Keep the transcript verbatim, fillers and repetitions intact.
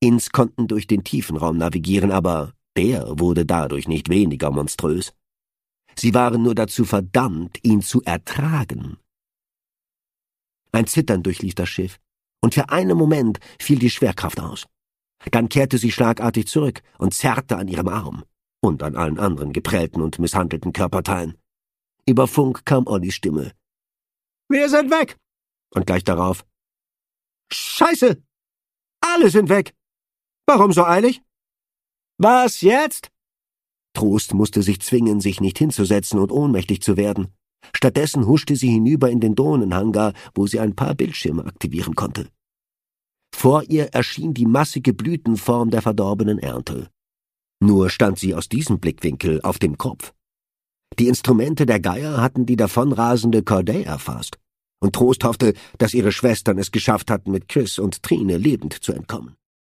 Inns konnten durch den Tiefenraum navigieren, aber der wurde dadurch nicht weniger monströs. Sie waren nur dazu verdammt, ihn zu ertragen. Ein Zittern durchlief das Schiff, und für einen Moment fiel die Schwerkraft aus. Dann kehrte sie schlagartig zurück und zerrte an ihrem Arm und an allen anderen geprellten und misshandelten Körperteilen. Über Funk kam Ollis Stimme. »Wir sind weg!« Und gleich darauf. »Scheiße! Alle sind weg! Warum so eilig?« »Was jetzt?« Trost musste sich zwingen, sich nicht hinzusetzen und ohnmächtig zu werden. Stattdessen huschte sie hinüber in den Drohnenhangar, wo sie ein paar Bildschirme aktivieren konnte. Vor ihr erschien die massige Blütenform der verdorbenen Ernte. Nur stand sie aus diesem Blickwinkel auf dem Kopf. Die Instrumente der Geier hatten die davonrasende Corday erfasst, und Trost hoffte, dass ihre Schwestern es geschafft hatten, mit Chris und Trine lebend zu entkommen.